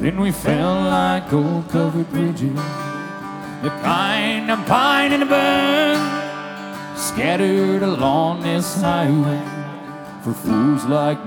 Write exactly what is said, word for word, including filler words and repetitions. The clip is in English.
and we felt like gold-covered bridges, the kind of pine and the burn, scattered along this highway for fools like